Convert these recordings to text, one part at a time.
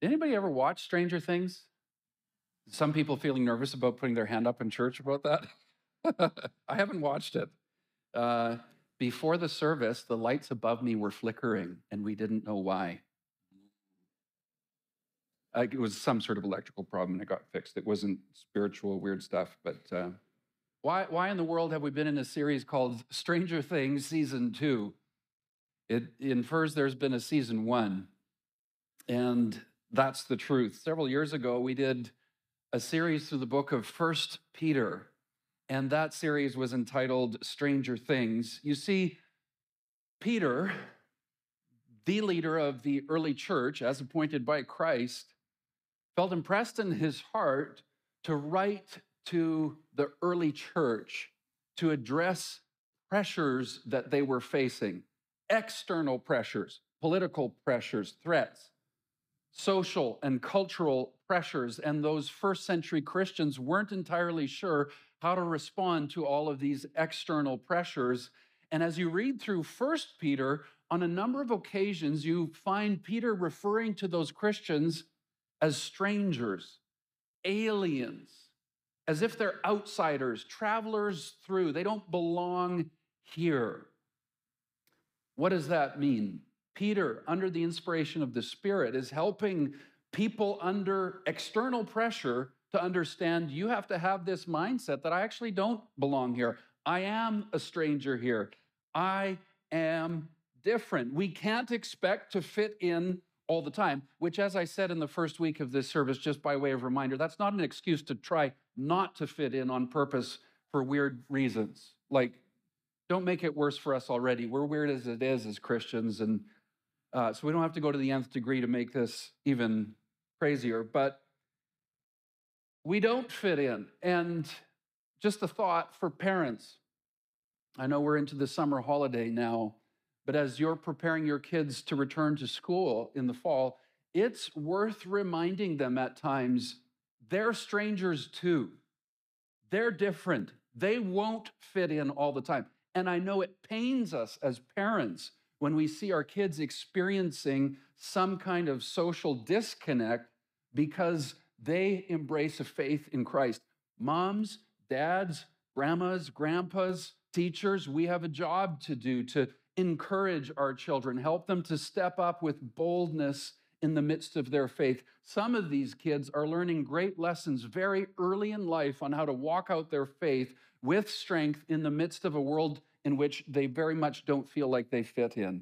Anybody ever watch Stranger Things? Some people feeling nervous about putting their hand up in church about that. I haven't watched it. Uh, Before the service, the lights above me were flickering, and we didn't know why. It was some sort of electrical problem, and it got fixed. It wasn't spiritual, weird stuff. But why in the world have we been in a series called Stranger Things Season 2? It infers there's been a Season 1, and that's the truth. Several years ago, we did a series through the book of First Peter, and that series was entitled Stranger Things. You see, Peter, the leader of the early church, as appointed by Christ, felt impressed in his heart to write to the early church to address pressures that they were facing, external pressures, political pressures, threats, social and cultural pressures. And those first century Christians weren't entirely sure how to respond to all of these external pressures. And as you read through First Peter, on a number of occasions, you find Peter referring to those Christians as strangers, aliens, as if they're outsiders, travelers through. They don't belong here. What does that mean? Peter, under the inspiration of the Spirit, is helping people under external pressure to understand you have to have this mindset that I actually don't belong here. I am a stranger here. I am different. We can't expect to fit in all the time, which, as I said in the first week of this service, just by way of reminder, that's not an excuse to try not to fit in on purpose for weird reasons. Like, don't make it worse for us already. We're weird as it is as Christians, and so we don't have to go to the nth degree to make this even crazier, but we don't fit in. And just a thought for parents. I know we're into the summer holiday now, but as you're preparing your kids to return to school in the fall, it's worth reminding them at times they're strangers too. They're different. They won't fit in all the time. And I know it pains us as parents when we see our kids experiencing some kind of social disconnect because they embrace a faith in Christ. Moms, dads, grandmas, grandpas, teachers, we have a job to do to encourage our children, help them to step up with boldness in the midst of their faith. Some of these kids are learning great lessons very early in life on how to walk out their faith with strength in the midst of a world in which they very much don't feel like they fit in.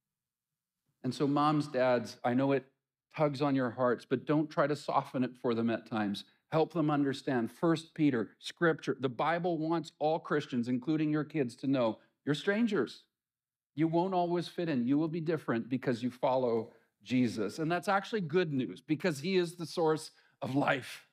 And so moms, dads, I know it tugs on your hearts, but don't try to soften it for them at times. Help them understand. First Peter, Scripture, the Bible wants all Christians, including your kids, to know you're strangers. You won't always fit in. You will be different because you follow Jesus. And that's actually good news because he is the source of life.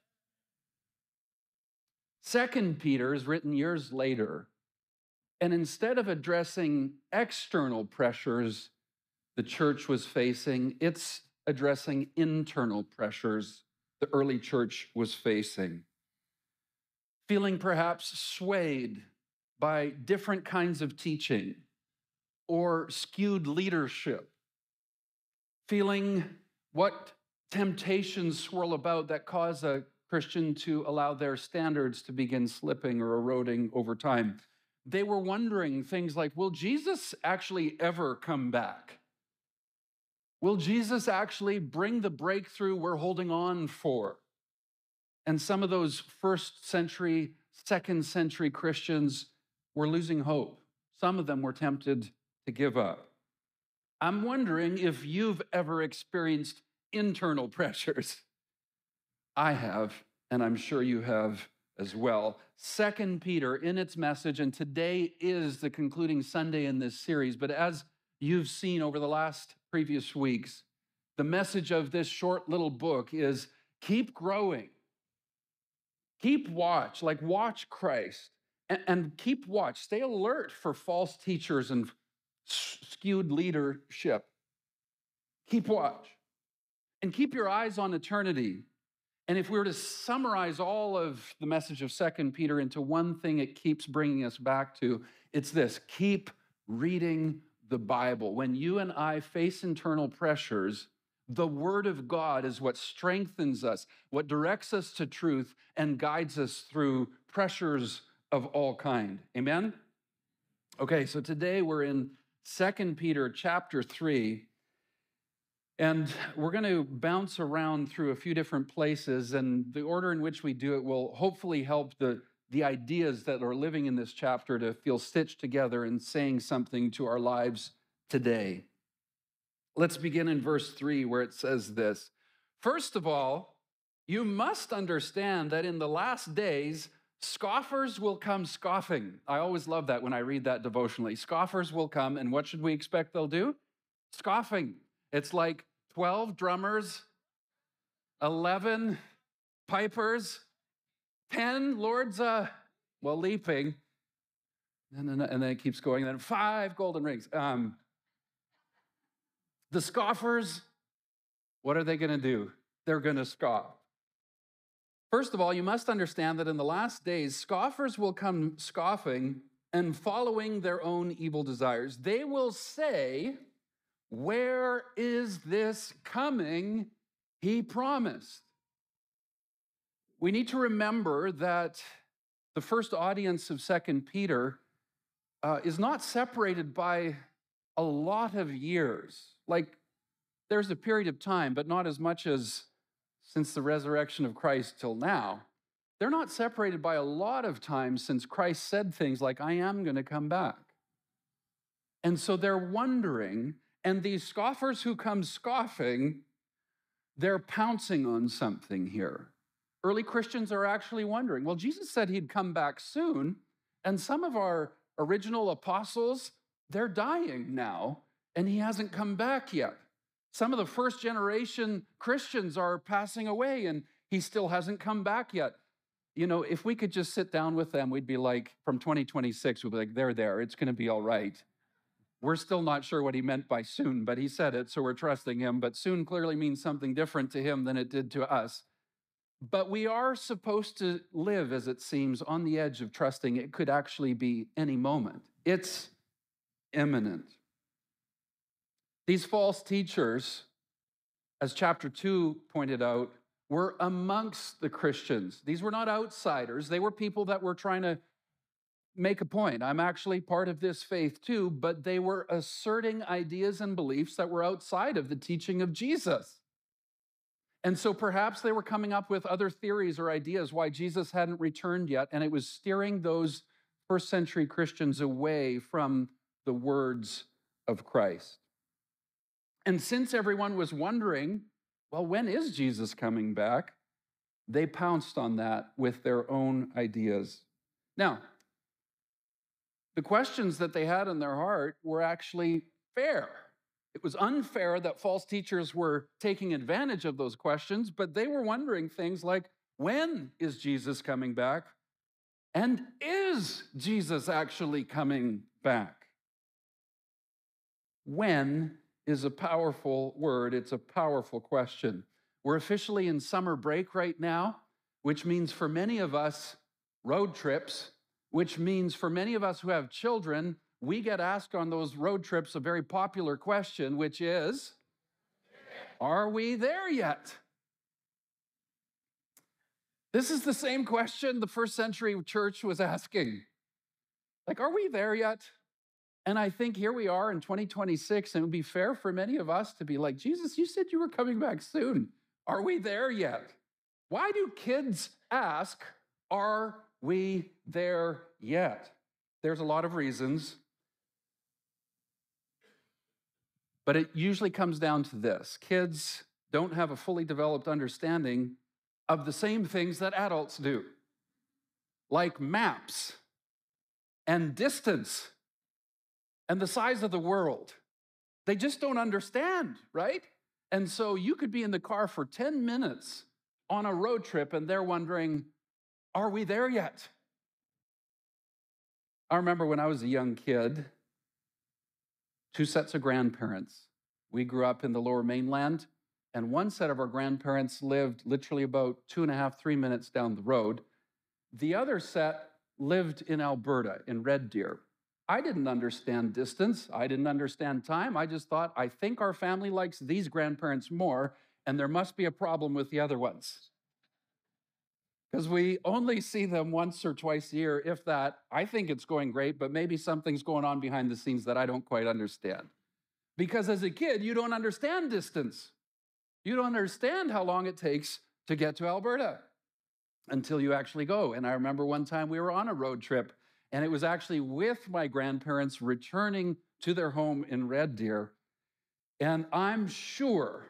Second Peter is written years later. And instead of addressing external pressures the church was facing, it's addressing internal pressures the early church was facing. Feeling perhaps swayed by different kinds of teaching or skewed leadership. Feeling what temptations swirl about that cause a Christian to allow their standards to begin slipping or eroding over time. They were wondering things like, will Jesus actually ever come back? Will Jesus actually bring the breakthrough we're holding on for? And some of those first century, second century Christians were losing hope. Some of them were tempted to give up. I'm wondering if you've ever experienced internal pressures. I have, and I'm sure you have as well. Second Peter, in its message, and today is the concluding Sunday in this series, but as you've seen over the last previous weeks, the message of this short little book is keep growing. Keep watch, like watch Christ, and keep watch. Stay alert for false teachers and skewed leadership. Keep watch. And keep your eyes on eternity. And if we were to summarize all of the message of 2 Peter into one thing it keeps bringing us back to, it's this: keep reading the Bible. When you and I face internal pressures, The Word of God is what strengthens us, what directs us to truth, and guides us through pressures of all kind. Amen? Okay, so today we're in 2 Peter chapter 3, and we're going to bounce around through a few different places, and the order in which we do it will hopefully help the ideas that are living in this chapter to feel stitched together and saying something to our lives today. Let's begin in verse 3 where it says this. First of all, you must understand that in the last days, scoffers will come scoffing. I always love that when I read that devotionally. Scoffers will come, and what should we expect they'll do? Scoffing. It's like 12 drummers, 11 pipers, 10 lords, leaping, and then it keeps going, and then 5 golden rings. The scoffers, what are they going to do? They're going to scoff. First of all, you must understand that in the last days, scoffers will come scoffing and following their own evil desires. They will say, "Where is this coming he promised?" We need to remember that the first audience of 2 Peter is not separated by a lot of years. Like, there's a period of time, but not as much as since the resurrection of Christ till now. They're not separated by a lot of time since Christ said things like, "I am going to come back." And so they're wondering, and these scoffers who come scoffing, they're pouncing on something here. Early Christians are actually wondering, well, Jesus said he'd come back soon, and some of our original apostles, they're dying now, and he hasn't come back yet. Some of the first generation Christians are passing away, and he still hasn't come back yet. You know, if we could just sit down with them, we'd be like, from 2026, we'd be like, they're there, it's going to be all right. We're still not sure what he meant by soon, but he said it, so we're trusting him. But soon clearly means something different to him than it did to us. But we are supposed to live, as it seems, on the edge of trusting it could actually be any moment. It's imminent. These false teachers, as chapter 2 pointed out, were amongst the Christians. These were not outsiders. They were people that were trying to make a point. I'm actually part of this faith too, but they were asserting ideas and beliefs that were outside of the teaching of Jesus. And so perhaps they were coming up with other theories or ideas why Jesus hadn't returned yet, and it was steering those first century Christians away from the words of Christ. And since everyone was wondering, well, when is Jesus coming back? They pounced on that with their own ideas. Now, the questions that they had in their heart were actually fair. It was unfair that false teachers were taking advantage of those questions, but they were wondering things like, when is Jesus coming back? And is Jesus actually coming back? When is a powerful word. It's a powerful question. We're officially in summer break right now, which means for many of us, road trips, which means for many of us who have children, we get asked on those road trips a very popular question, which is, are we there yet? This is the same question the first century church was asking. Like, are we there yet? And I think here we are in 2026, and it would be fair for many of us to be like, Jesus, you said you were coming back soon. Are we there yet? Why do kids ask, are we there yet? There's a lot of reasons. But it usually comes down to this. Kids don't have a fully developed understanding of the same things that adults do, like maps and distance and the size of the world. They just don't understand, right? And so you could be in the car for 10 minutes on a road trip and they're wondering, are we there yet? I remember when I was a young kid, 2 sets of grandparents. We grew up in the Lower Mainland, and one set of our grandparents lived literally about 2.5, 3 minutes down the road. The other set lived in Alberta, in Red Deer. I didn't understand distance. I didn't understand time. I just thought, I think our family likes these grandparents more, and there must be a problem with the other ones. Because we only see them once or twice a year, if that. I think it's going great, but maybe something's going on behind the scenes that I don't quite understand. Because as a kid, you don't understand distance. You don't understand how long it takes to get to Alberta until you actually go. And I remember one time we were on a road trip, and it was actually with my grandparents returning to their home in Red Deer. And I'm sure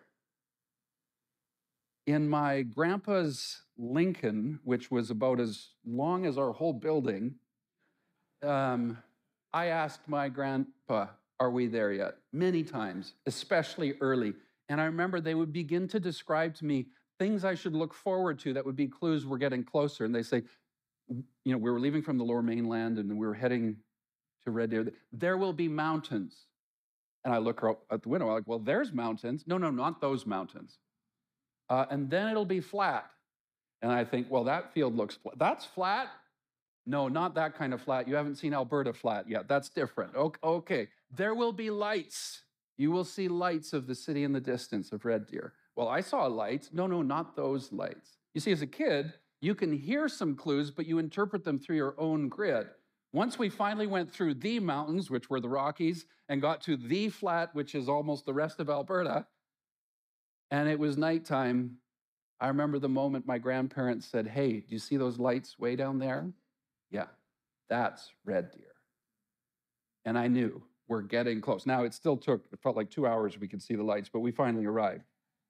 in my grandpa's Lincoln, which was about as long as our whole building, I asked my grandpa, are we there yet? Many times, especially early. And I remember they would begin to describe to me things I should look forward to that would be clues we're getting closer. And they say, we were leaving from the Lower Mainland and we were heading to Red Deer. There will be mountains. And I look out at the window, I'm like, well, there's mountains. No, not those mountains. And then it'll be flat. And I think, well, that field looks flat. That's flat? No, not that kind of flat. You haven't seen Alberta flat yet. That's different. Okay. There will be lights. You will see lights of the city in the distance of Red Deer. Well, I saw lights. No, not those lights. You see, as a kid, you can hear some clues, but you interpret them through your own grid. Once we finally went through the mountains, which were the Rockies, and got to the flat, which is almost the rest of Alberta, and it was nighttime, I remember the moment my grandparents said, hey, do you see those lights way down there? Yeah, that's Red Deer. And I knew we're getting close. Now, it felt like 2 hours we could see the lights, but we finally arrived.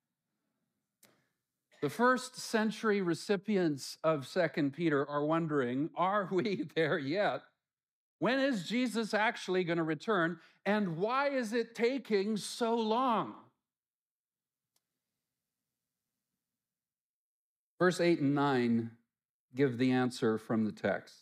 The first century recipients of 2 Peter are wondering, are we there yet? When is Jesus actually going to return? And why is it taking so long? Verse 8 and 9 give the answer from the text.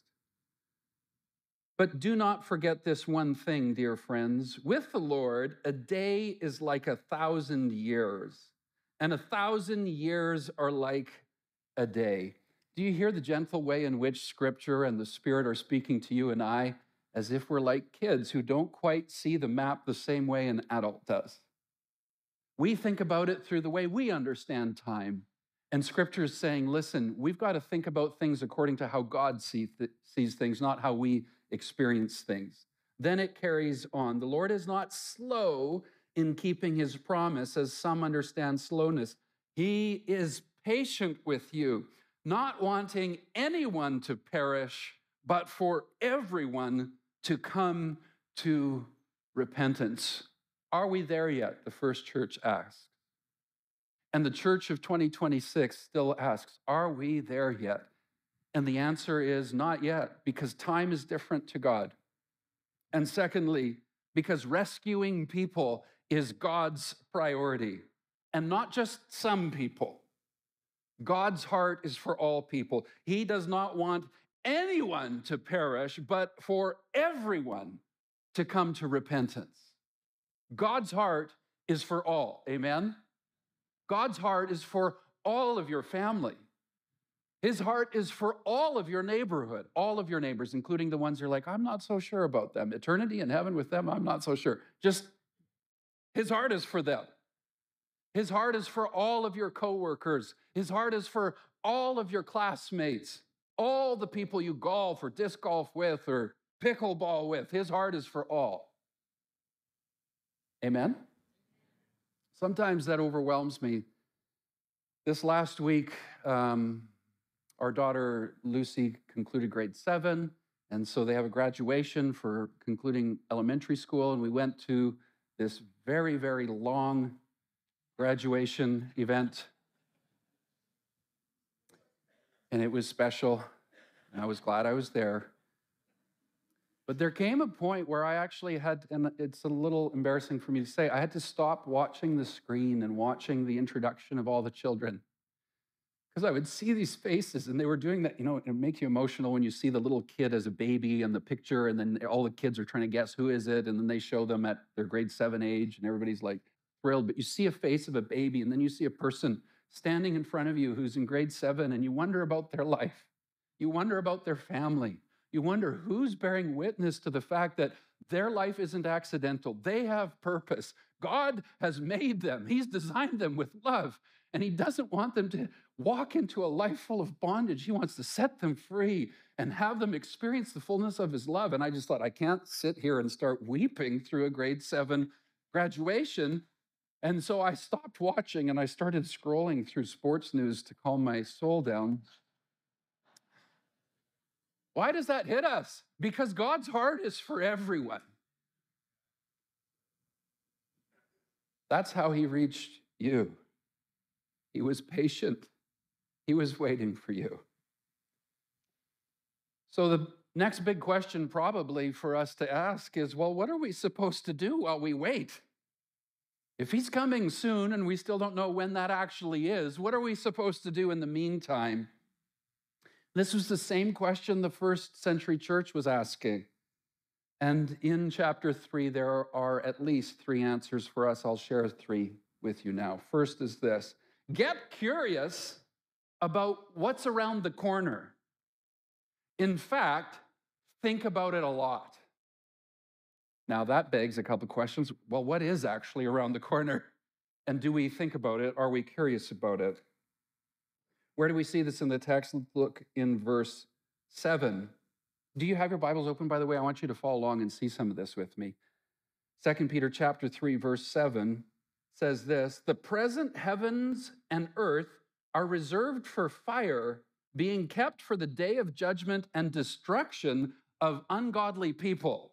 But do not forget this one thing, dear friends. With the Lord, a day is like 1,000 years, and 1,000 years are like a day. Do you hear the gentle way in which Scripture and the Spirit are speaking to you and I, as if we're like kids who don't quite see the map the same way an adult does? We think about it through the way we understand time. And Scripture is saying, listen, we've got to think about things according to how God sees things, not how we experience things. Then it carries on. The Lord is not slow in keeping his promise, as some understand slowness. He is patient with you, not wanting anyone to perish, but for everyone to come to repentance. Are we there yet? The first church asked. And the church of 2026 still asks, are we there yet? And the answer is not yet, because time is different to God. And secondly, because rescuing people is God's priority, and not just some people. God's heart is for all people. He does not want anyone to perish, but for everyone to come to repentance. God's heart is for all. Amen? God's heart is for all of your family. His heart is for all of your neighborhood, all of your neighbors, including the ones you're like, I'm not so sure about them. Eternity in heaven with them, I'm not so sure. Just his heart is for them. His heart is for all of your coworkers. His heart is for all of your classmates, all the people you golf or disc golf with or pickleball with. His heart is for all. Amen? Sometimes that overwhelms me. This last week, our daughter Lucy concluded grade 7, and so they have a graduation for concluding elementary school, and we went to this very, very long graduation event, and it was special, and I was glad I was there. But there came a point where I actually had, and it's a little embarrassing for me to say, I had to stop watching the screen and watching the introduction of all the children. Because I would see these faces, and they were doing that, it makes you emotional when you see the little kid as a baby in the picture, and then all the kids are trying to guess who is it, and then they show them at their grade 7 age, and everybody's like thrilled. But you see a face of a baby, and then you see a person standing in front of you who's in grade 7, and you wonder about their life. You wonder about their family. you wonder who's bearing witness to the fact that their life isn't accidental. They have purpose. God has made them, He's designed them with love, and He doesn't want them to walk into a life full of bondage. He wants to set them free and have them experience the fullness of His love. And I just thought, I can't sit here and start weeping through a grade 7 graduation. And so I stopped watching and I started scrolling through sports news to calm my soul down. Why does that hit us? Because God's heart is for everyone. That's how He reached you. He was patient. He was waiting for you. So the next big question probably for us to ask is, well, what are we supposed to do while we wait? If He's coming soon and we still don't know when that actually is, what are we supposed to do in the meantime? This was the same question the first century church was asking. And in chapter 3, there are at least 3 answers for us. I'll share 3 with you now. First is this: get curious about what's around the corner. In fact, think about it a lot. Now, that begs a couple questions. Well, what is actually around the corner? And do we think about it? Are we curious about it? Where do we see this in the text? Let's look in verse 7. Do you have your Bibles open, by the way? I want you to follow along and see some of this with me. 2 Peter chapter 3, verse 7 says this: the present heavens and earth are reserved for fire, being kept for the day of judgment and destruction of ungodly people.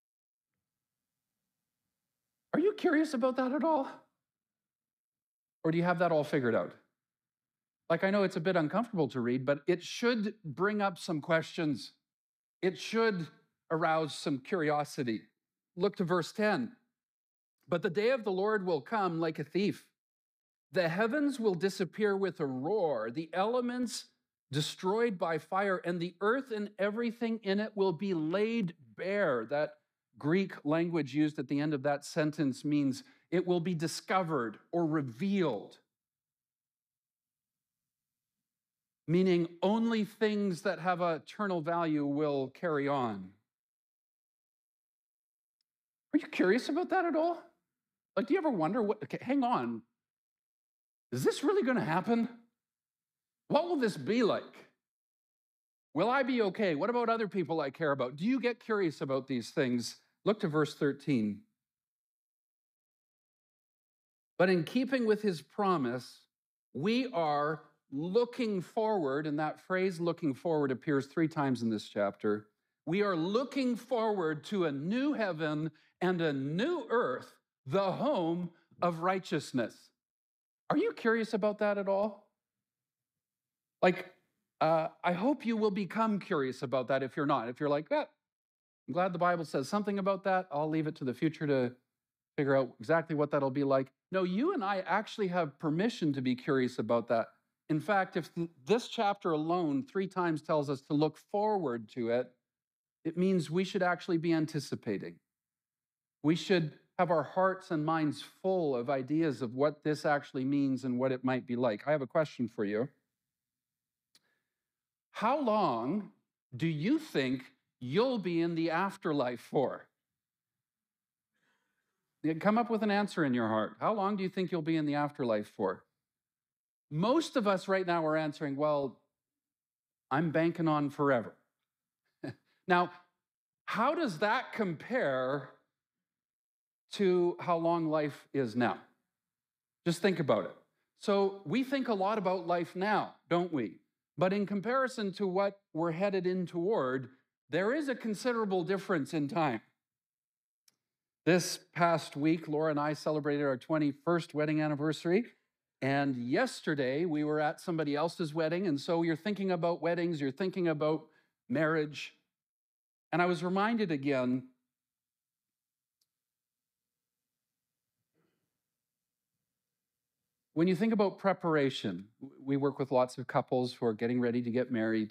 Are you curious about that at all? Or do you have that all figured out? Like, I know it's a bit uncomfortable to read, but it should bring up some questions. It should arouse some curiosity. Look to verse 10. But the day of the Lord will come like a thief. The heavens will disappear with a roar, the elements destroyed by fire, and the earth and everything in it will be laid bare. That Greek language used at the end of that sentence means it will be discovered or revealed, meaning only things that have eternal value will carry on. Are you curious about that at all? Like, do you ever wonder okay, hang on, is this really going to happen? What will this be like? Will I be okay? What about other people I care about? Do you get curious about these things? Look to verse 13. But in keeping with His promise, we are looking forward, and that phrase looking forward appears 3 times in this chapter. We are looking forward to a new heaven and a new earth, the home of righteousness. Are you curious about that at all? Like, I hope you will become curious about that if you're not. If you're like, I'm glad the Bible says something about that. I'll leave it to the future to figure out exactly what that'll be like. No, you and I actually have permission to be curious about that. In fact, if this chapter alone 3 times tells us to look forward to it, it means we should actually be anticipating. We should have our hearts and minds full of ideas of what this actually means and what it might be like. I have a question for you. How long do you think you'll be in the afterlife for? Come up with an answer in your heart. How long do you think you'll be in the afterlife for? Most of us right now are answering, well, I'm banking on forever. Now, how does that compare to how long life is now? Just think about it. So we think a lot about life now, don't we? But in comparison to what we're headed in toward, there is a considerable difference in time. This past week, Laura and I celebrated our 21st wedding anniversary. And yesterday, we were at somebody else's wedding. And so you're thinking about weddings, you're thinking about marriage. And I was reminded again, when you think about preparation, we work with lots of couples who are getting ready to get married.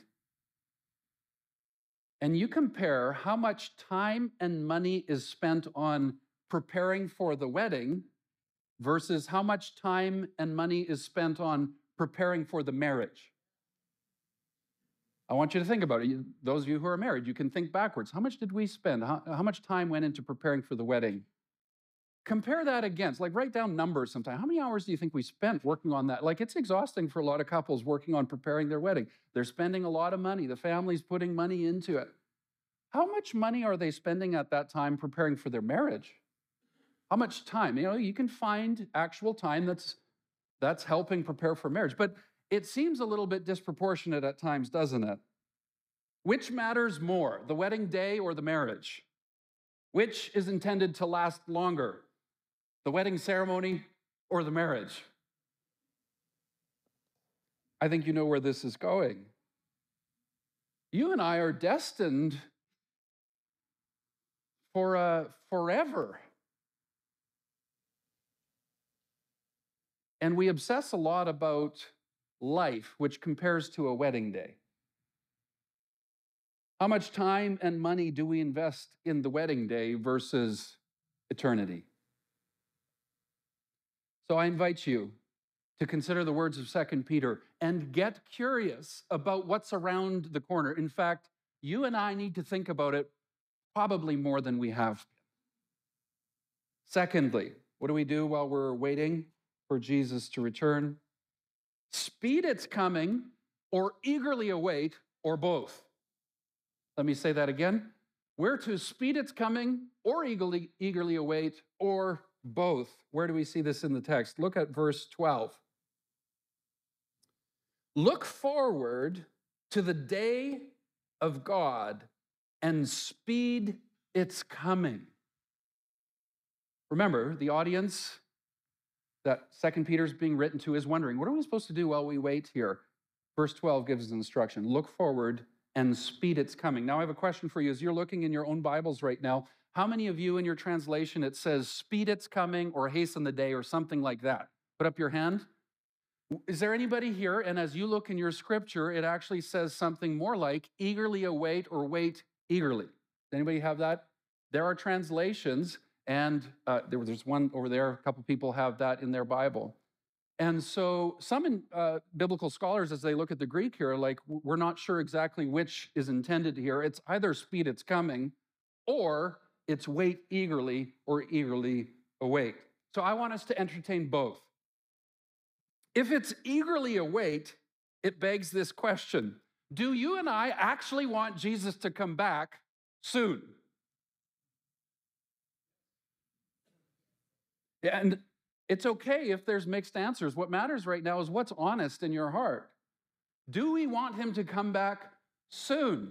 And you compare how much time and money is spent on preparing for the wedding versus how much time and money is spent on preparing for the marriage. I want you to think about it. Those of you who are married, you can think backwards. How much did we spend? How much time went into preparing for the wedding? Compare that against, like write down numbers sometime. How many hours do you think we spent working on that? Like it's exhausting for a lot of couples working on preparing their wedding. They're spending a lot of money. The family's putting money into it. How much money are they spending at that time preparing for their marriage? How much time? You can find actual time that's helping prepare for marriage, but it seems a little bit disproportionate at times, doesn't it? Which matters more, the wedding day or the marriage? Which is intended to last longer, the wedding ceremony or the marriage? I think you know where this is going. You and I are destined for forever. And we obsess a lot about life, which compares to a wedding day. How much time and money do we invest in the wedding day versus eternity? So I invite you to consider the words of 2 Peter and get curious about what's around the corner. In fact, you and I need to think about it probably more than we have. Secondly, what do we do while we're waiting for Jesus to return? Speed its coming, or eagerly await, or both. Let me say that again. We're to speed its coming, or eagerly await, or both. Where do we see this in the text? Look at verse 12. Look forward to the day of God and speed its coming. Remember, the audience that 2 Peter's being written to is wondering, what are we supposed to do while we wait here? Verse 12 gives us instruction. Look forward and speed its coming. Now, I have a question for you. As you're looking in your own Bibles right now, how many of you in your translation, it says speed its coming or hasten the day or something like that? Put up your hand. Is there anybody here? And as you look in your scripture, it actually says something more like eagerly await or wait eagerly. Does anybody have that? There are translations, and there's one over there. A couple people have that in their Bible. And so some biblical scholars, as they look at the Greek here, are like, we're not sure exactly which is intended here. It's either speed its coming, or it's wait eagerly or eagerly await. So I want us to entertain both. If it's eagerly await, it begs this question. Do you and I actually want Jesus to come back soon? And it's okay if there's mixed answers. What matters right now is what's honest in your heart. Do we want him to come back soon?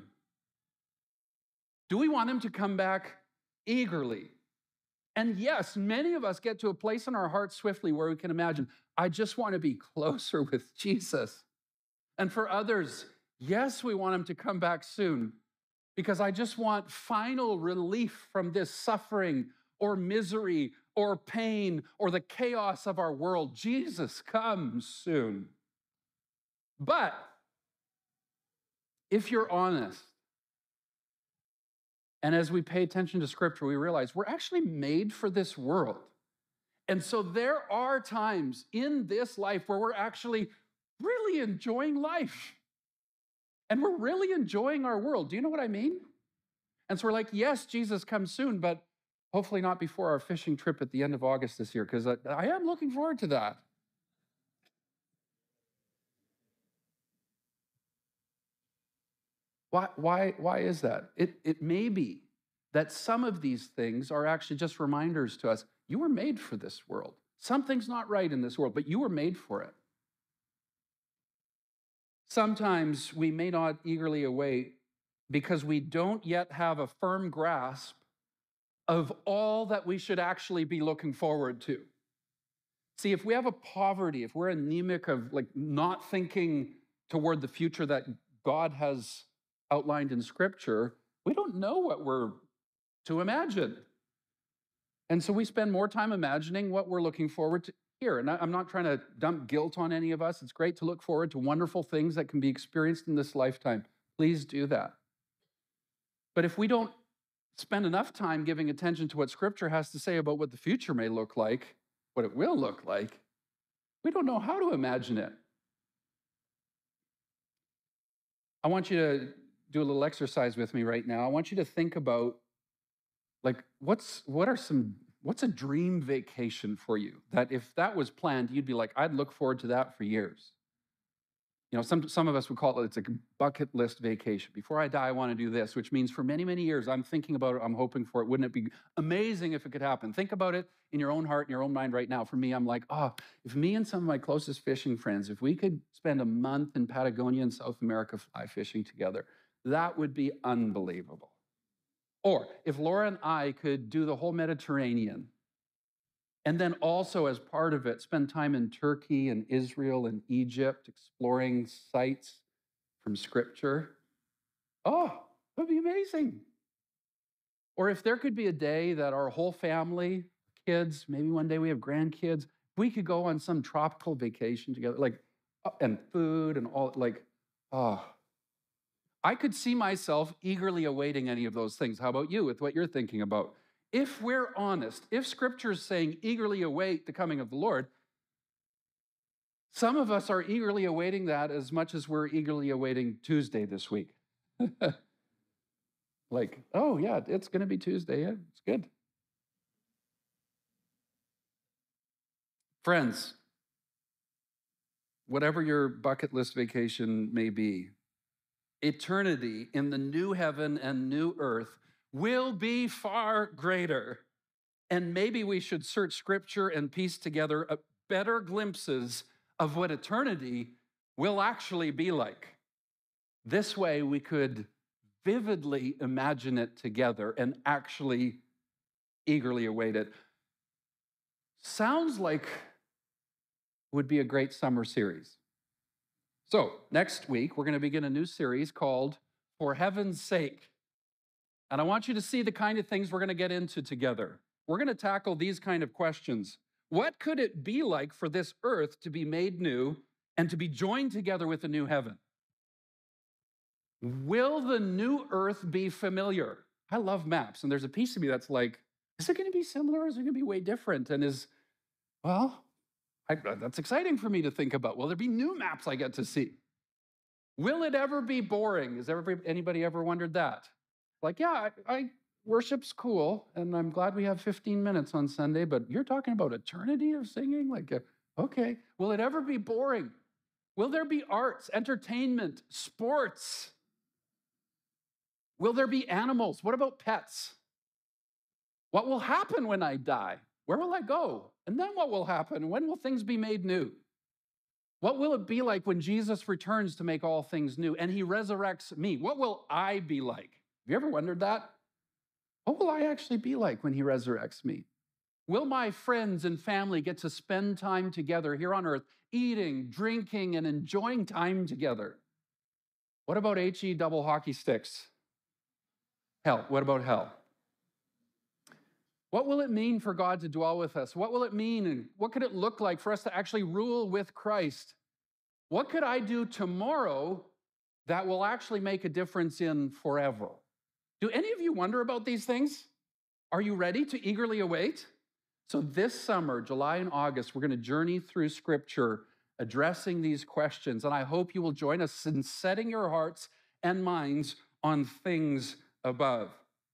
Do we want him to come back eagerly? And yes, many of us get to a place in our hearts swiftly where we can imagine, I just want to be closer with Jesus. And for others, yes, we want him to come back soon because I just want final relief from this suffering or misery or pain or the chaos of our world. Jesus, come soon. But if you're honest, and as we pay attention to Scripture, we realize we're actually made for this world. And so there are times in this life where we're actually really enjoying life. And we're really enjoying our world. Do you know what I mean? And so we're like, yes, Jesus comes soon, but hopefully not before our fishing trip at the end of August this year, because I am looking forward to that. Why is that? It may be that some of these things are actually just reminders to us. You were made for this world. Something's not right in this world, but you were made for it. Sometimes we may not eagerly await because we don't yet have a firm grasp of all that we should actually be looking forward to. See, if we have a poverty, if we're anemic of like not thinking toward the future that God has outlined in Scripture, we don't know what we're to imagine. And so we spend more time imagining what we're looking forward to here. And I'm not trying to dump guilt on any of us. It's great to look forward to wonderful things that can be experienced in this lifetime. Please do that. But if we don't spend enough time giving attention to what Scripture has to say about what the future may look like, what it will look like, we don't know how to imagine it. I want you to do a little exercise with me right now. I want you to think about, like, what's a dream vacation for you that if that was planned, you'd be like, I'd look forward to that for years. You know, some of us would call it, it's like a bucket list vacation. Before I die, I want to do this, which means for many, many years, I'm thinking about it, I'm hoping for it. Wouldn't it be amazing if it could happen? Think about it in your own heart, in your own mind right now. For me, I'm like, oh, if me and some of my closest fishing friends, if we could spend a month in Patagonia and South America fly fishing together, that would be unbelievable. Or if Laura and I could do the whole Mediterranean, and then also, as part of it, spend time in Turkey and Israel and Egypt, exploring sites from Scripture. Oh, that'd be amazing. Or if there could be a day that our whole family, kids, maybe one day we have grandkids, we could go on some tropical vacation together, like, and food and all, like, oh. I could see myself eagerly awaiting any of those things. How about you with what you're thinking about? If we're honest, if Scripture is saying eagerly await the coming of the Lord, some of us are eagerly awaiting that as much as we're eagerly awaiting Tuesday this week. Like, oh yeah, it's going to be Tuesday. Yeah, it's good. Friends, whatever your bucket list vacation may be, eternity in the new heaven and new earth will be far greater. And maybe we should search Scripture and piece together better glimpses of what eternity will actually be like. This way we could vividly imagine it together and actually eagerly await it. Sounds like would be a great summer series. So next week, we're going to begin a new series called For Heaven's Sake. And I want you to see the kind of things we're going to get into together. We're going to tackle these kind of questions. What could it be like for this earth to be made new and to be joined together with a new heaven? Will the new earth be familiar? I love maps, and there's a piece of me that's like, is it going to be similar or is it going to be way different? And that's exciting for me to think about. Will there be new maps I get to see? Will it ever be boring? Has anybody ever wondered that? Like, yeah, worship's cool, and I'm glad we have 15 minutes on Sunday, but you're talking about eternity of singing? Like, okay. Will it ever be boring? Will there be arts, entertainment, sports? Will there be animals? What about pets? What will happen when I die? Where will I go? And then what will happen? When will things be made new? What will it be like when Jesus returns to make all things new and he resurrects me? What will I be like? Have you ever wondered that? What will I actually be like when he resurrects me? Will my friends and family get to spend time together here on earth, eating, drinking, and enjoying time together? What about HE double hockey sticks? Hell, what about hell? What will it mean for God to dwell with us? What will it mean, and what could it look like for us to actually rule with Christ? What could I do tomorrow that will actually make a difference in forever? Do any of you wonder about these things? Are you ready to eagerly await? So this summer, July and August, we're going to journey through Scripture addressing these questions, and I hope you will join us in setting your hearts and minds on things above.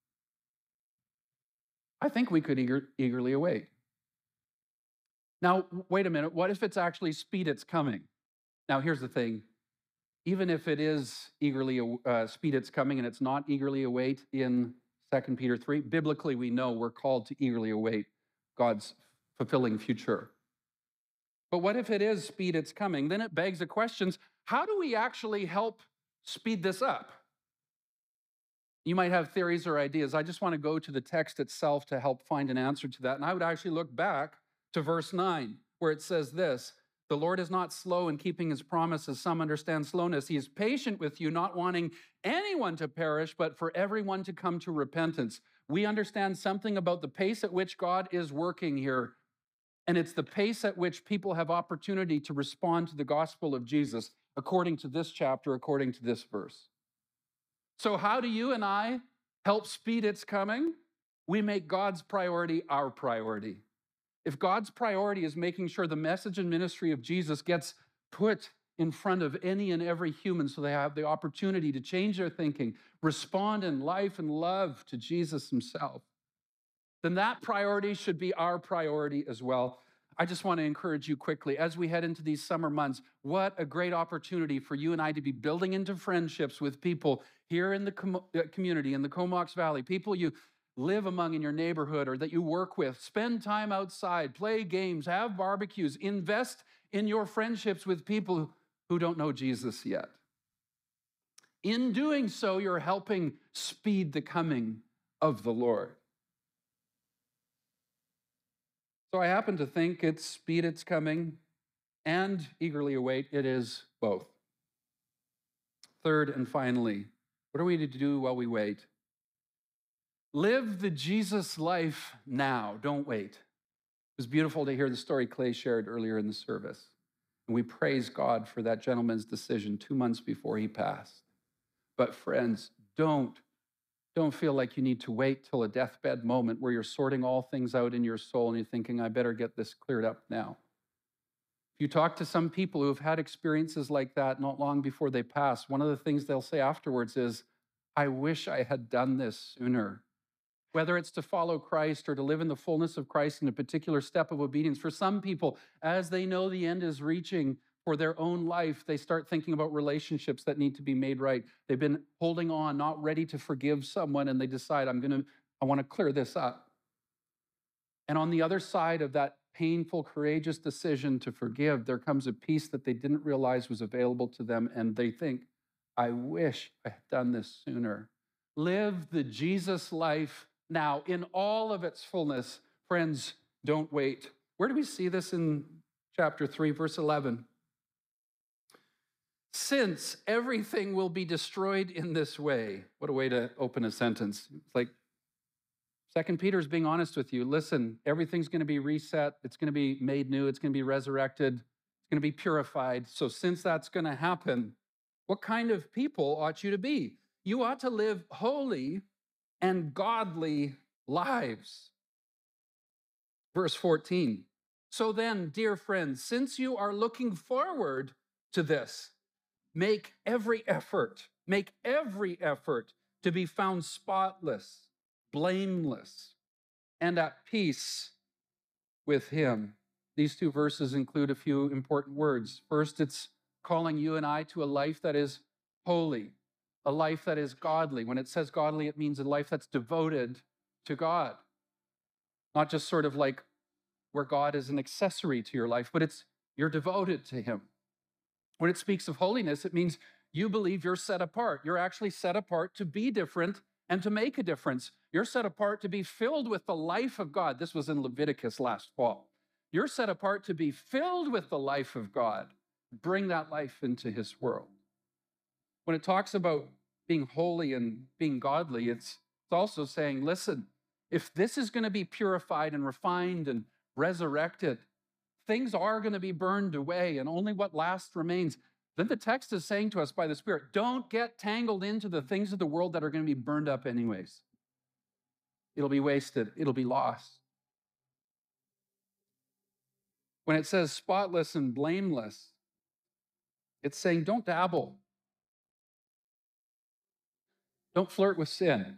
I think we could eagerly await. Now, wait a minute. What if it's actually speed it's coming? Now, here's the thing. Even if it is eagerly speed it's coming and it's not eagerly await in 2 Peter 3, biblically we know we're called to eagerly await God's fulfilling future. But what if it is speed it's coming? Then it begs the questions, how do we actually help speed this up? You might have theories or ideas. I just want to go to the text itself to help find an answer to that. And I would actually look back to verse 9, where it says this, the Lord is not slow in keeping his promises. Some understand slowness. He is patient with you, not wanting anyone to perish, but for everyone to come to repentance. We understand something about the pace at which God is working here. And it's the pace at which people have opportunity to respond to the gospel of Jesus, according to this chapter, according to this verse. So how do you and I help speed its coming? We make God's priority our priority. If God's priority is making sure the message and ministry of Jesus gets put in front of any and every human so they have the opportunity to change their thinking, respond in life and love to Jesus himself, then that priority should be our priority as well. I just want to encourage you quickly as we head into these summer months. What a great opportunity for you and I to be building into friendships with people here in the community, in the Comox Valley, people you live among in your neighborhood or that you work with. Spend time outside, play games, have barbecues, invest in your friendships with people who don't know Jesus yet. In doing so, you're helping speed the coming of the Lord. So I happen to think it's speed its coming and eagerly await. It is both. Third and finally, what are we to do while we wait? Live the Jesus life now. Don't wait. It was beautiful to hear the story Clay shared earlier in the service. And we praise God for that gentleman's decision 2 months before he passed. But friends, don't feel like you need to wait till a deathbed moment where you're sorting all things out in your soul and you're thinking, I better get this cleared up now. If you talk to some people who have had experiences like that not long before they pass, one of the things they'll say afterwards is, I wish I had done this sooner. Whether it's to follow Christ or to live in the fullness of Christ in a particular step of obedience. For some people, as they know the end is reaching for their own life, they start thinking about relationships that need to be made right. They've been holding on, not ready to forgive someone, and they decide, I want to clear this up. And on the other side of that painful, courageous decision to forgive, there comes a peace that they didn't realize was available to them, and they think, I wish I had done this sooner. Live the Jesus life now in all of its fullness. Friends, don't wait. Where do we see this in chapter 3, verse 11? Since everything will be destroyed in this way. What a way to open a sentence. It's like 2 Peter is being honest with you. Listen, everything's going to be reset. It's going to be made new. It's going to be resurrected. It's going to be purified. So since that's going to happen, what kind of people ought you to be? You ought to live holy and godly lives. Verse 14. So then, dear friends, since you are looking forward to this, make every effort to be found spotless, blameless, and at peace with him. These two verses include a few important words. First, it's calling you and I to a life that is holy, a life that is godly. When it says godly, it means a life that's devoted to God. Not just sort of like where God is an accessory to your life, but you're devoted to him. When it speaks of holiness, it means you believe you're set apart. You're actually set apart to be different and to make a difference. You're set apart to be filled with the life of God. This was in Leviticus last fall. You're set apart to be filled with the life of God. Bring that life into his world. When it talks about being holy and being godly, it's also saying, listen, if this is going to be purified and refined and resurrected, things are going to be burned away and only what lasts remains. Then the text is saying to us by the Spirit, don't get tangled into the things of the world that are going to be burned up anyways. It'll be wasted. It'll be lost. When it says spotless and blameless, it's saying don't dabble. Don't flirt with sin.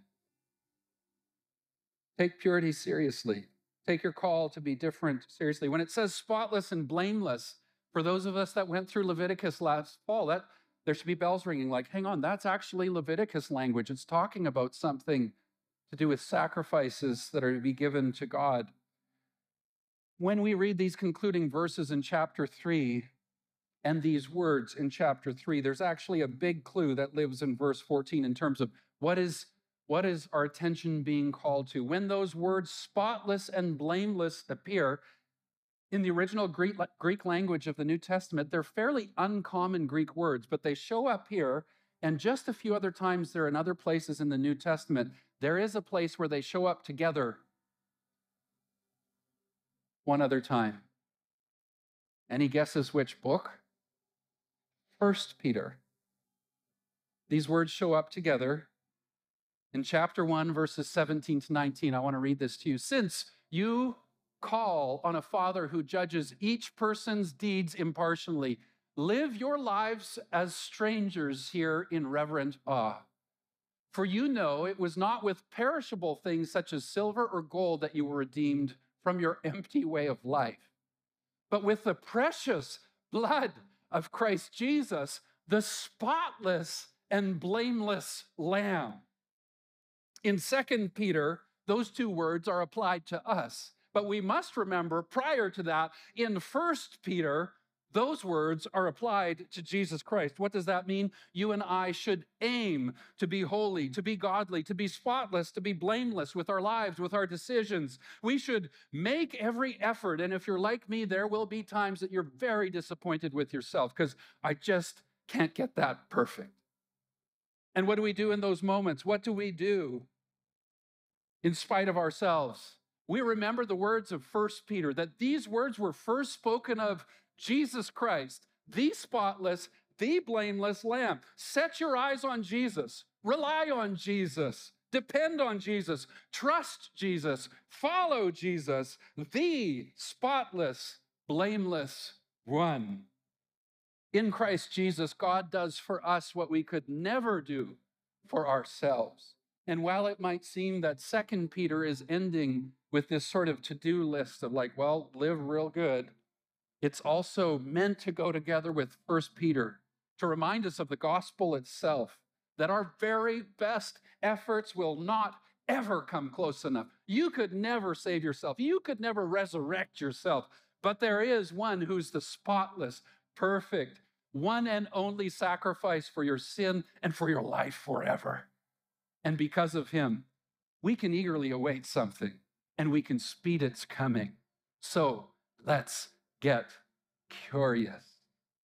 Take purity seriously. Take your call to be different seriously. When it says spotless and blameless, for those of us that went through Leviticus last fall, there should be bells ringing like, hang on, that's actually Leviticus language. It's talking about something to do with sacrifices that are to be given to God. When we read these concluding verses in chapter 3 and these words in chapter 3, there's actually a big clue that lives in verse 14 in terms of what is our attention being called to. When those words spotless and blameless appear in the original Greek language of the New Testament, they're fairly uncommon Greek words, but they show up here, and just a few other times they're in other places in the New Testament. There is a place where they show up together one other time. Any guesses which book? 1 Peter. These words show up together in chapter 1, verses 17 to 19. I want to read this to you. Since you call on a Father who judges each person's deeds impartially, Live your lives as strangers here in reverent awe. For you know it was not with perishable things such as silver or gold that you were redeemed from your empty way of life, but with the precious blood of Christ Jesus, the spotless and blameless Lamb. In 2 Peter, those two words are applied to us. But we must remember prior to that, in 1 Peter, those words are applied to Jesus Christ. What does that mean? You and I should aim to be holy, to be godly, to be spotless, to be blameless with our lives, with our decisions. We should make every effort. And if you're like me, there will be times that you're very disappointed with yourself because I just can't get that perfect. And what do we do in those moments? What do we do in spite of ourselves? We remember the words of 1 Peter, that these words were first spoken of Jesus Christ, the spotless, the blameless Lamb. Set your eyes on Jesus. Rely on Jesus. Depend on Jesus. Trust Jesus. Follow Jesus, the spotless, blameless one. In Christ Jesus, God does for us what we could never do for ourselves. And while it might seem that 2 Peter is ending with this sort of to-do list of like, well, live real good, it's also meant to go together with 1 Peter to remind us of the gospel itself, that our very best efforts will not ever come close enough. You could never save yourself. You could never resurrect yourself. But there is one who's the spotless, perfect, one and only sacrifice for your sin and for your life forever. And because of him, we can eagerly await something and we can speed its coming. So let's get curious.